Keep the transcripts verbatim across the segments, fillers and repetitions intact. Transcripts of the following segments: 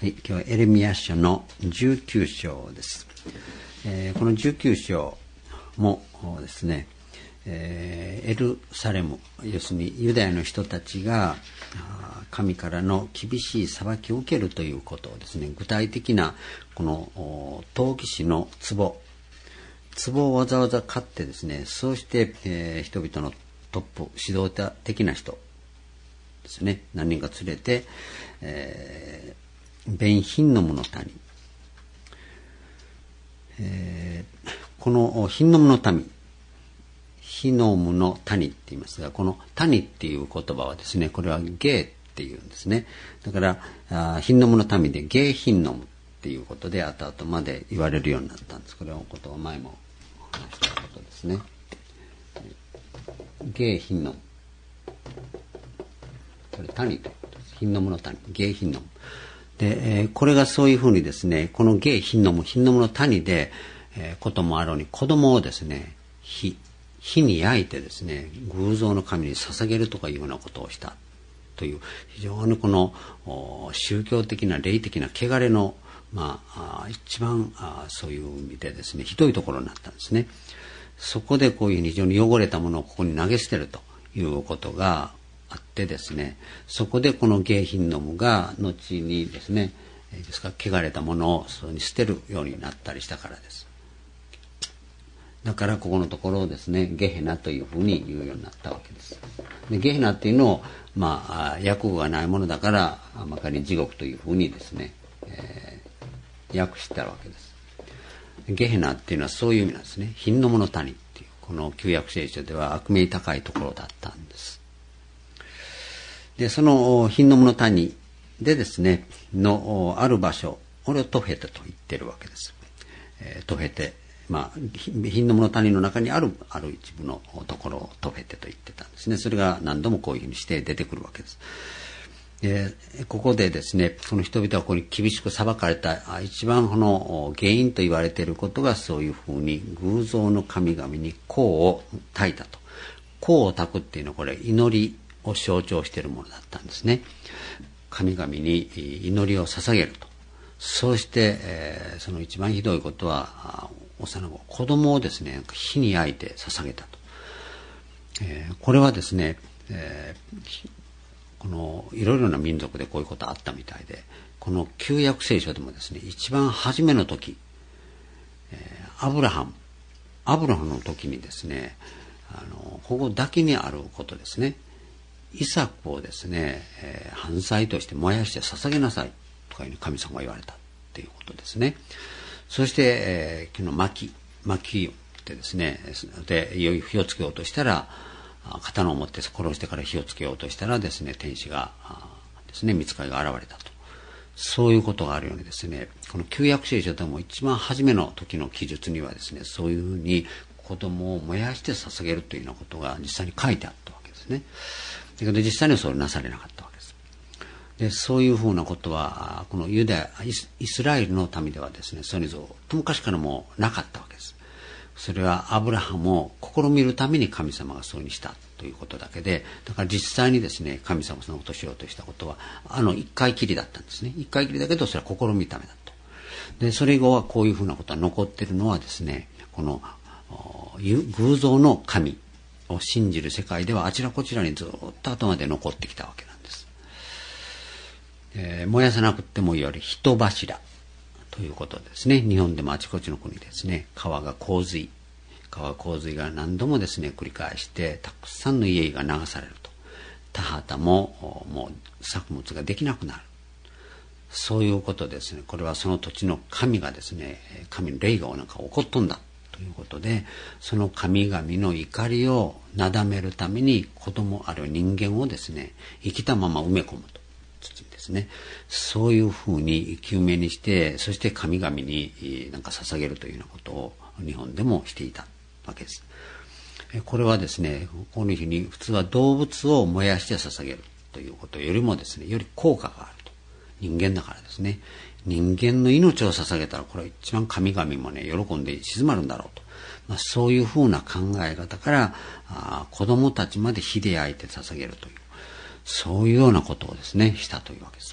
はい、今日はエレミヤ書のじゅうきゅう章です。えー、このじゅうきゅう章もですね、えー、エルサレム、要するにユダヤの人たちが神からの厳しい裁きを受けるということをですね、具体的なこの陶器師の壺、壺をわざわざ買ってですね、そうして、えー、人々のトップ、指導者的な人ですね、何人か連れて、えーベンヒンノムの谷、えー、このヒンノムの民、ヒノムの谷って言いますが、この谷っていう言葉はですね、これはゲーっていうんですね。だからあヒンノムの民でゲーヒンノムっていうことで後々まで言われるようになったんです。これはことは前も話したことですね。ゲーヒンノム、これ谷ということです。ヒンノムの谷、ゲーヒンノムで、えー、これがそういうふうにですね、このゲイヒンノム、ヒンノムの谷で、えー、こともあろうに子供をですね、火、火に焼いてですね、偶像の神に捧げるとかいうようなことをしたという、非常にこの宗教的な霊的な汚れの、まあ、一番あそういう意味でですね、ひどいところになったんですね。そこでこういう非常に汚れたものをここに投げ捨てるということがあってですね、そこでこのゲーヒンノムが後にですね、ですから汚れたものをそこに捨てるようになったりしたからです。だからここのところをですね、ゲヘナというふうに言うようになったわけです。でゲヘナっていうのをまあ訳語がないものだからまかり地獄というふうにですね、えー、訳したわけです。ゲヘナっていうのはそういう意味なんですね。ヒンノムの谷っていうこの旧約聖書では悪名高いところだったんです。でそのヒンノムの谷でですねのある場所、これをトフェテと言ってるわけです。えー、トフェテ、まあヒンノムの谷の中にあるある一部のところをトフェテと言ってたんですね。それが何度もこういうふうにして出てくるわけです。でここでですね、この人々はここに厳しく裁かれた一番この原因と言われていることが、そういうふうに偶像の神々に香を焚いたと。香を焚くっていうのはこれ祈りを象徴しているものだったんですね。神々に祈りを捧げると。そうして、えー、その一番ひどいことは幼子子供をですね火に焼いて捧げたと。えー、これはですね、えー、このいろいろな民族でこういうことあったみたいで、この旧約聖書でもですね、一番初めの時、えー、アブラハムアブラハムの時にですね、あのここだけにあることですね。イサクをですね、えー、犯罪として燃やして捧げなさいとかいう神様が言われたっていうことですね。そして、えー、昨日薪薪ってですね、で火をつけようとしたら、刀を持って殺してから火をつけようとしたらですね、天使がですね、御使いが現れたと。そういうことがあるようにですね、この旧約聖書でも一番初めの時の記述にはですね、そういうふうに子供を燃やして捧げるというようなことが実際に書いてあったわけですね。だけど実際にはそれなされなかったわけです。でそういうふうなことはこのユダヤイスラエルの民ではですね、それぞれと昔からもなかったわけです。それはアブラハムを試みるために神様がそうにしたということだけで、だから実際にですね、神様がそのことをしようとしたことはあの一回きりだったんですね。一回きりだけどそれは試みるためだと。でそれ以後はこういうふうなことが残っているのはですね、この偶像の神を信じる世界ではあちらこちらにずっと後まで残ってきたわけなんです。えー、燃やさなくてもいいより人柱ということですね。日本でもあちこちの国ですね、川が洪水川洪水が何度もですね繰り返してたくさんの家が流されると。田畑ももう作物ができなくなる。そういうことですね。これはその土地の神がですね、神の霊がなんか起こっとんだということで、その神々の怒りをなだめるために子供あるいは人間をですね生きたまま埋め込むと、土にですね、そういうふうに生き埋めにして、そして神々になんか捧げるというようなことを日本でもしていたわけです。これはですね、この日に普通は動物を燃やして捧げるということよりもですね、より効果があると。人間だからですね、人間の命を捧げたらこれは一番神々もね喜んで静まるんだろうと、まあ、そういうふうな考え方からあ子供たちまで火で焼いて捧げるという、そういうようなことをですねしたというわけです。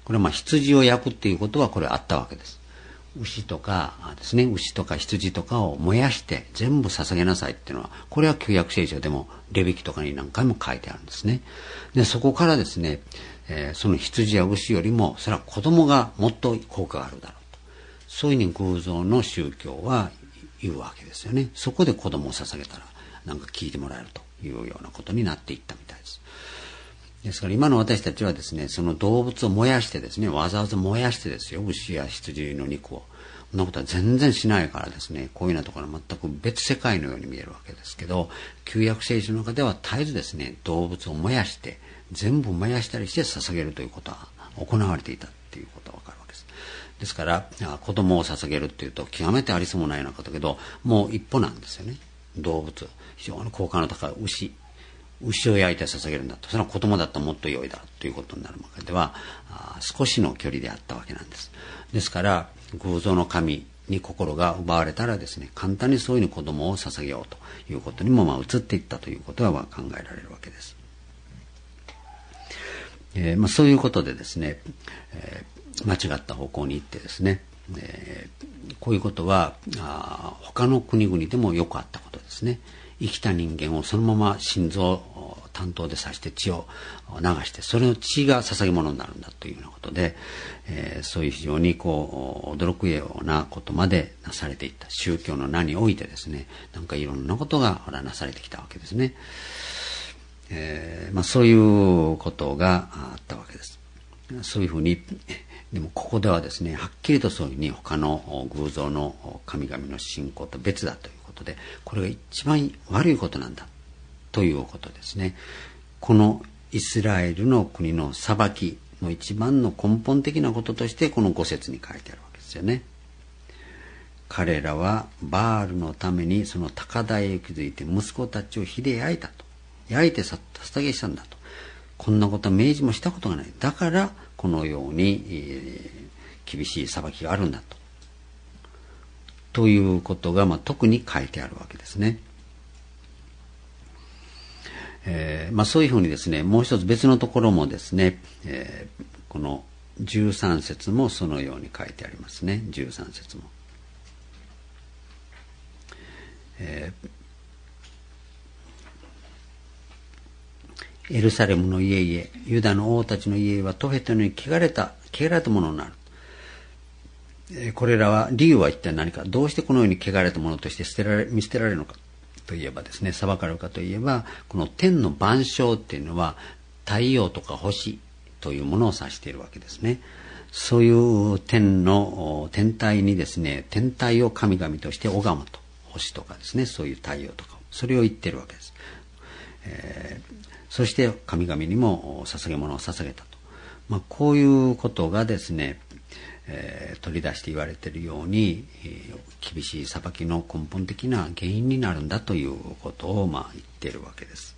これはまあ羊を焼くっていうことはこれあったわけです。牛とかですね、牛とか羊とかを燃やして全部捧げなさいっていうのは、これは旧約聖書でもレビキとかに何回も書いてあるんですね。で、そこからですね、えー、その羊や牛よりもそれは子供がもっと効果があるだろうと、そういうふうに偶像の宗教は言うわけですよね。そこで子供を捧げたらなんか聞いてもらえるというようなことになっていったみたいです。ですから今の私たちはですね、その動物を燃やしてですね、わざわざ燃やしてですよ、牛や羊の肉を、そんなことは全然しないからですね、こういうようなところは全く別世界のように見えるわけですけど、旧約聖書の中では絶えずですね、動物を燃やして全部燃やしたりして捧げるということは行われていたっていうことがわかるわけです。ですから子供を捧げるっていうと極めてありそうもないようなことだけど、もう一歩なんですよね。動物、非常に効果の高い牛牛を焼いて捧げるんだと、それは子供だったらもっと良いだろうということになるわけでは少しの距離であったわけなんです。ですから偶像の神に心が奪われたらですね、簡単にそういうふうに子供を捧げようということにもまあ移っていったということは考えられるわけです。えーまあ、そういうことでですね、えー、間違った方向に行ってですね、えー、こういうことはあ他の国々でもよくあったことですね。生きた人間をそのまま心臓担当で刺して血を流して、それの血が捧げ物になるんだというようなことで、えー、そういう非常にこう驚くようなことまでなされていった。宗教の名においてですね、なんかいろんなことがほらなされてきたわけですね。えーまあ、そういうことがあったわけです。そういうふうに、でもここではですね、はっきりとそういうふうに他の偶像の神々の信仰と別だということで、これが一番悪いことなんだということですね。このイスラエルの国の裁きの一番の根本的なこととしてこの五節に書いてあるわけですよね。彼らはバールのためにその高台へ築いて息子たちを火で焼いたと、焼いて捧げしたんだと。こんなことは明示もしたことがない。だからこのように、えー、厳しい裁きがあるんだと。ということが、まあ、特に書いてあるわけですね。えーまあ、そういうふうにですね、もう一つ別のところもですね、えー、このじゅうさん節もそのように書いてありますね。じゅうさん節も。えーエルサレムの家々、ユダの王たちの家々はトフェトのように汚れた、汚れたものになる。えー、これらは、理由は一体何か、どうしてこのように汚れたものとして捨てられ、見捨てられるのかといえばですね、裁かれるかといえば、この天の万象っていうのは、太陽とか星というものを指しているわけですね。そういう天の、天体にですね、天体を神々として拝むと。星とかですね、そういう太陽とか、それを言ってるわけです。えーそして神々にも捧げ物を捧げたと、まあ、こういうことがですね、えー、取り出して言われているように、えー、厳しい裁きの根本的な原因になるんだということを、まあ、言っているわけです。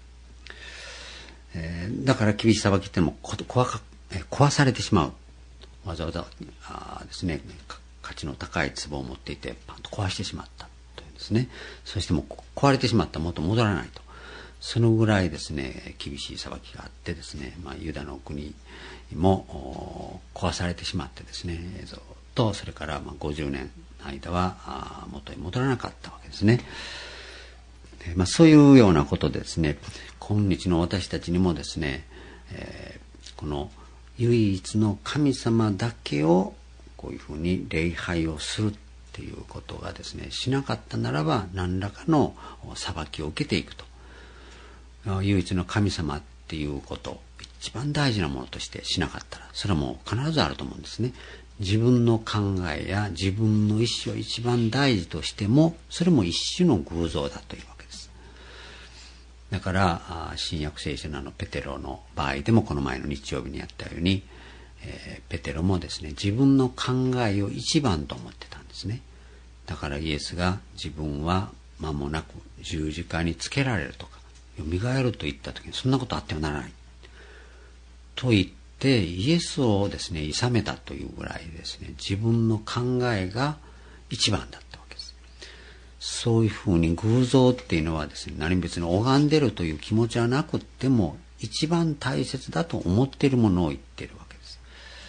えー、だから厳しい裁きっていうのも壊か、えー、壊されてしまう。わざわざあですね、価値の高い壺を持っていてパンと壊してしまったというんですね。そしてもう壊れてしまったらもっと戻らないと。そのぐらいですね、厳しい裁きがあってですね、まあ、ユダの国も壊されてしまってですね、ずっとそれからまあごじゅうねんの間は元に戻らなかったわけですね。で、まあ、そういうようなことでですね、今日の私たちにもですね、えー、この唯一の神様だけをこういうふうに礼拝をするっていうことがですね、しなかったならば何らかの裁きを受けていくと。唯一の神様っていうこと一番大事なものとしてしなかったら、それはもう必ずあると思うんですね。自分の考えや自分の意思を一番大事としても、それも一種の偶像だというわけです。だから新約聖書のあのペテロの場合でも、この前の日曜日にやったように、えー、ペテロもですね、自分の考えを一番と思ってたんですね。だからイエスが自分は間もなく十字架につけられるとか蘇ると言った時に、そんなことあってはならないと言ってイエスをですね諌めたというぐらいですね、自分の考えが一番だったわけです。そういうふうに偶像っていうのはですね、何別に拝んでるという気持ちはなくっても一番大切だと思っているものを言っているわけです。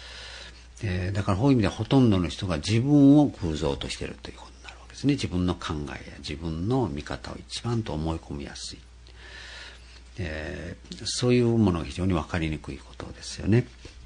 えー、だからこういう意味ではほとんどの人が自分を偶像としているということになるわけですね。自分の考えや自分の見方を一番と思い込みやすい、えー、そういうものが非常に分かりにくいことですよね。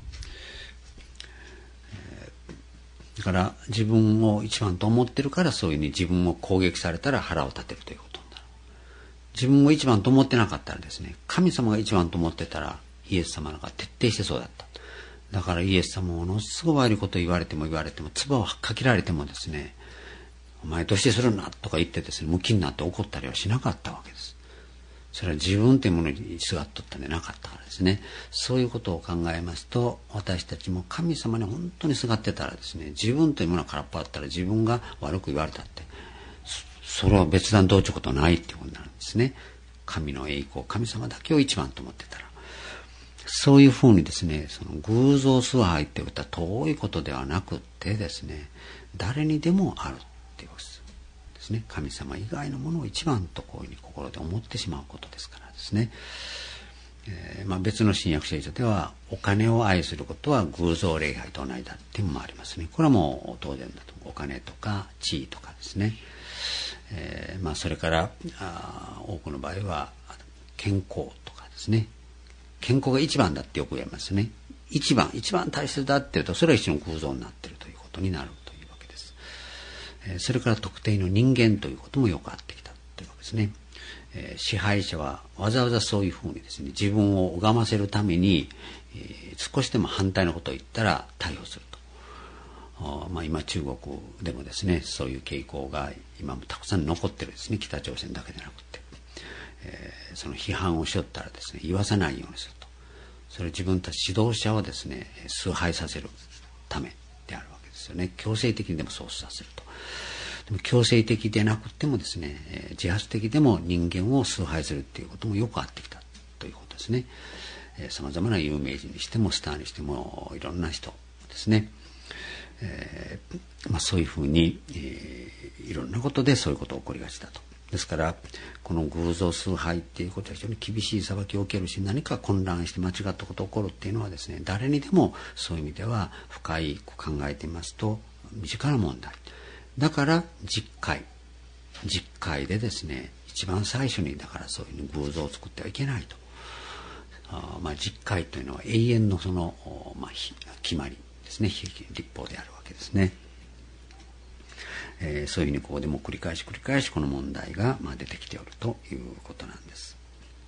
えー、だから自分を一番と思ってるから、そういうふうに自分を攻撃されたら腹を立てるということになる。自分を一番と思ってなかったらですね、神様が一番と思ってたらイエス様なんか徹底してそうだった。だからイエス様ものすごい悪いことを言われても言われても、唾をかけられてもですね、お前どうしてするなとか言ってですね、ムキになって怒ったりはしなかったわけです。それは自分というものにすがっとったんでなかったからですね。そういうことを考えますと、私たちも神様に本当にすがってたらですね、自分というものが空っぽだったら自分が悪く言われたって、それは別段どうちゅうことないっていうことになるんですね。神の栄光、神様だけを一番と思ってたら。そういうふうにですね、その偶像崇拝って言ったら遠いことではなくってですね、誰にでもあるっていうことですね。神様以外のものを一番とこういうふうに心で思ってしまうことですからですね。えーまあ、別の新約聖書ではお金を愛することは偶像礼拝と同じだっていうのもありますね。これはもう当然だと。お金とか地位とかですね。えーまあ、それからあ多くの場合は健康とかですね。健康が一番だってよく言いますね。一番、一番大切だって言うと、それは一種の偶像になっているということになるというわけです。えー、それから特定の人間ということもよくあってきたというわけですね。えー、支配者はわざわざそういうふうにですね、自分を拝ませるために、えー、少しでも反対のことを言ったら逮捕すると。まあ、今中国でもですね、そういう傾向が今もたくさん残ってるですね。北朝鮮だけでなくて。えー、その批判をしよったらですね、言わさないようにすると。それを自分たち指導者をですね、崇拝させるためであるわけですよね。強制的にでもそうさせると。でも強制的でなくてもですね、えー、自発的でも人間を崇拝するっていうこともよくあってきたということですね。さまざまな有名人にしてもスターにしてもいろんな人ですね。えーまあ、そういうふうに、えー、いろんなことでそういうことが起こりがちだと。ですからこの偶像崇拝っていうことは非常に厳しい裁きを受けるし、何か混乱して間違ったことが起こるっていうのはですね、誰にでもそういう意味では深いく考えてみますと身近な問題だから、実会実会でですね、一番最初にだからそういう偶像を作ってはいけないと。あまあ実会というのは永遠のその、まあ、決まりですね、立法であるわけですね。えー、そういうふうにここでも繰り返し繰り返しこの問題が、まあ、出てきておるということなんです。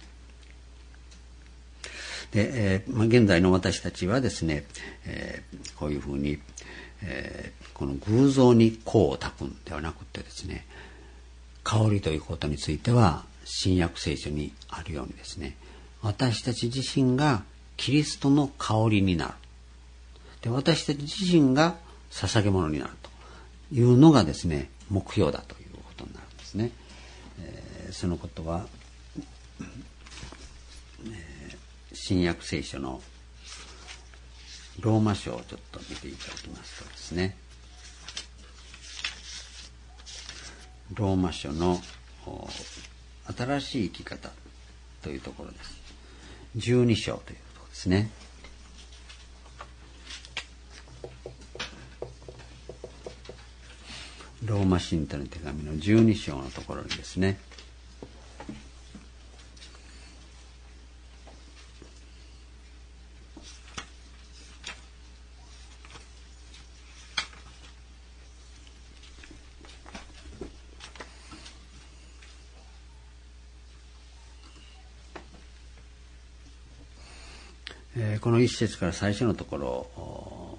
で、えーまあ、現在の私たちはですね、えー、こういうふうに、えー、この偶像に香を焚くんではなくてですね、香りということについては新約聖書にあるようにですね、私たち自身がキリストの香りになる。で、私たち自身が捧げ物になるというのがですね、目標だということになるんですね。えー、そのことは、えー、新約聖書のローマ書をちょっと見ていただきますとですね、ローマ書の新しい生き方というところです。じゅうに章というところですね。ローマ信徒の手紙のじゅうに章のところにですね、えー、この一節から最初のところ、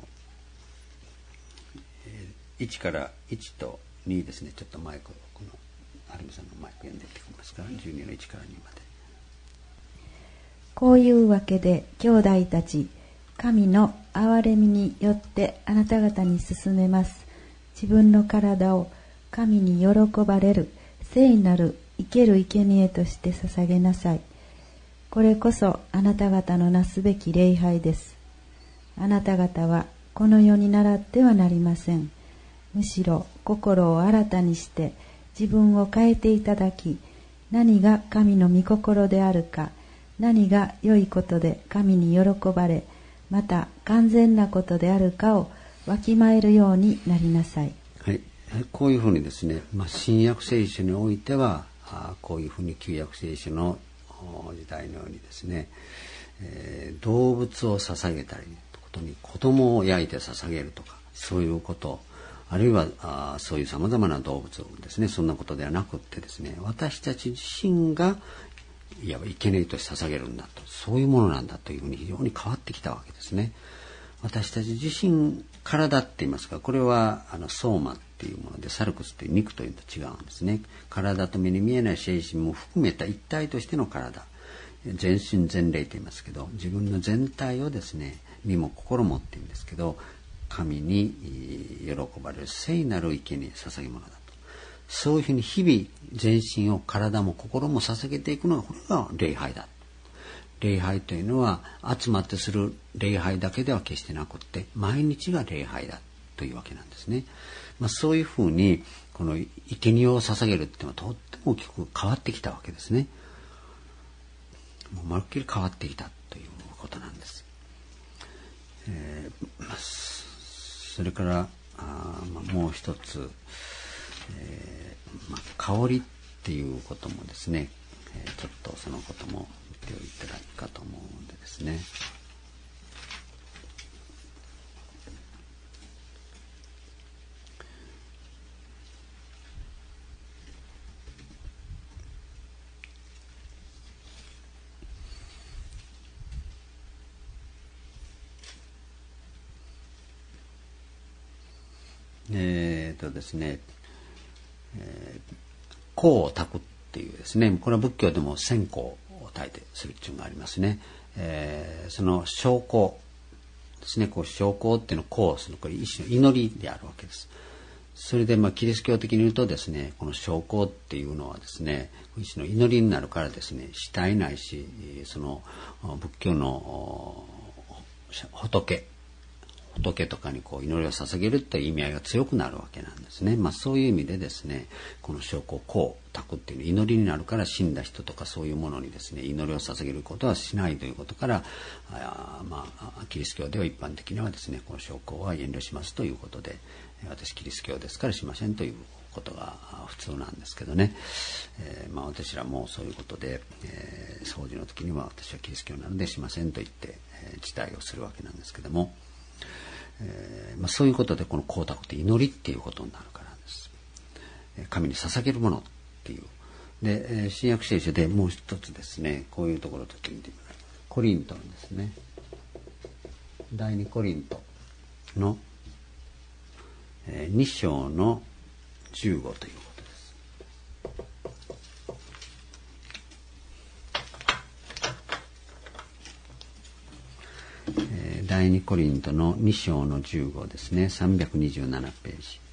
いちからいちとにですね、ちょっとマイクを、このはるみさんのマイク読んでいってくれますか。じゅうにのいちからにまで。 こういうわけで兄弟たち、神の憐れみによってあなた方に勧めます。自分の体を神に喜ばれる聖なる生ける生贄として捧げなさい。これこそあなた方のなすべき礼拝です。あなた方はこの世に倣ってはなりません。むしろ心を新たにして自分を変えていただき、何が神の御心であるか、何が良いことで神に喜ばれまた完全なことであるかをわきまえるようになりなさい。 はい、こういうふうにですね、まあ、新約聖書においてはあこういうふうに旧約聖書の時代のようにですね、えー、動物を捧げたりということに子供を焼いて捧げるとかそういうこと、あるいはあそういうさまざまな動物をですね、そんなことではなくってですね、私たち自身がいわば生贄として捧げるんだと、そういうものなんだというふうに非常に変わってきたわけですね。私たち自身体って言いますか、これはあのソーマっていうもので、サルクスっていう肉というのと違うんですね。体と目に見えない精神も含めた一体としての体、全身全霊と言いますけど、自分の全体をですね、身も心もって言うんですけど、神に喜ばれる聖なる生贄捧げ物だと、そういうふうに日々全身を体も心も捧げていくのが、これが礼拝だ。礼拝というのは集まってする礼拝だけでは決してなくって、毎日が礼拝だというわけなんですね。まあ、そういうふうにこの生贄を捧げるっていうのはとっても大きく変わってきたわけですね。もうまるっきり変わってきたということなんです。えーまあ、それからあ、まあ、もう一つ、えーまあ、香りっていうこともですね、えー、ちょっとそのことも見ておいたらいいかと思うんでですね。えーとですね、えー、香を焚くっていうですね、これは仏教でも線香を焚いてするっていうのがありますね。えー、その焼香ですね、こう焼香っていうのを香をする、これ一種の祈りであるわけです。それでまあキリスト教的に言うとですね、この焼香っていうのはですね、一種の祈りになるからですね、死体ないし、その仏教の仏仏とかにこう祈りを捧げるという意味合いが強くなるわけなんですね。まあそういう意味でですね、この焼香、香を焚くっていうのは祈りになるから、死んだ人とかそういうものにですね、祈りを捧げることはしないということから、あまあキリスト教では一般的にはですね、この焼香は遠慮しますということで、私キリスト教ですからしませんということが普通なんですけどね。えー、まあ私らもそういうことで、えー、掃除の時には私はキリスト教なのでしませんと言って、えー、辞退をするわけなんですけども。えーまあ、そういうことでこの香焚くって祈りっていうことになるからです。神に捧げるものっていうで、えー、新約聖書でもう一つですね、こういうところをちょっと見てみます。コリントのですね、第二コリントの、えー、に章のじゅうごということです。第二コリントのに章のじゅうごですね、さんびゃくにじゅうななページ。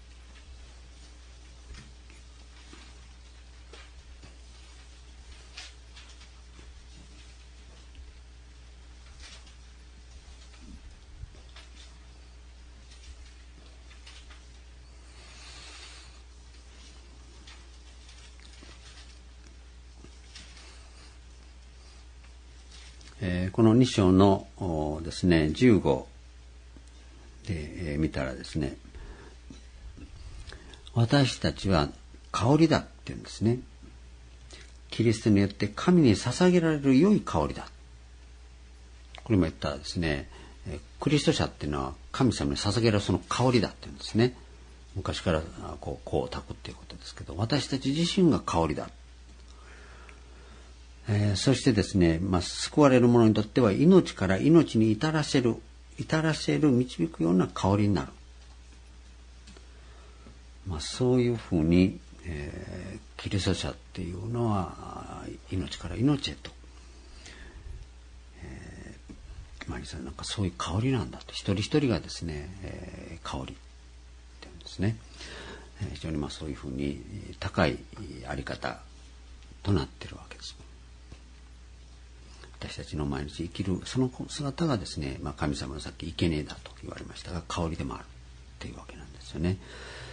えー、このに章のですねじゅうごで、えー、見たらですね、私たちは香りだって言うんですね。キリストによって神に捧げられる良い香りだ。これも言ったらですね、クリスト者っていうのは神様に捧げられるその香りだって言うんですね。昔からこう香を焚くっていうことですけど、私たち自身が香りだ。えー、そしてですね、まあ、救われる者にとっては命から命に至らせる至らせる導くような香りになる。まあ、そういうふうに、えー、キリスト者っていうのは命から命へと、えー、まあ、なんかそういう香りなんだと、一人一人がですね、えー、香りって言うんですね。えー、非常にまあそういうふうに高いあり方となっているわけです。私たちの毎日生きるその姿がですね、まあ、神様のさっき生贄だと言われましたが、香りでもあるっていうわけなんですよね。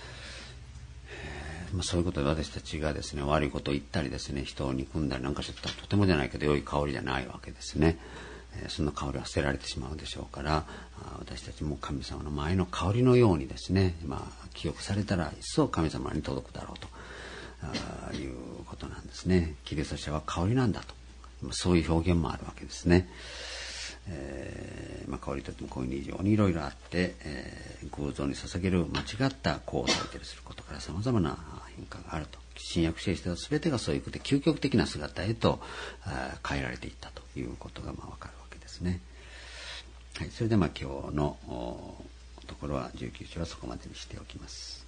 えーまあ、そういうことで私たちがですね、悪いことを言ったりですね、人を憎んだりなんかちょっととてもじゃないけど良い香りじゃないわけですね。 その香りは捨てられてしまうでしょうから、私たちも神様の前の香りのようにですね、まあ、記憶されたら一層神様に届くだろうということなんですね。キリスト者は香りなんだと、そういう表現もあるわけですね。えーまあ、香りといってもこういう非常にいろいろあって、えー、偶像に捧げる間違った香を焚いたりすることからさまざまな変化があると。新約聖書は全てがそういうことで究極的な姿へと変えられていったということがまあ分かるわけですね。はい、それでまあ今日のところはじゅうきゅう章はそこまでにしておきます。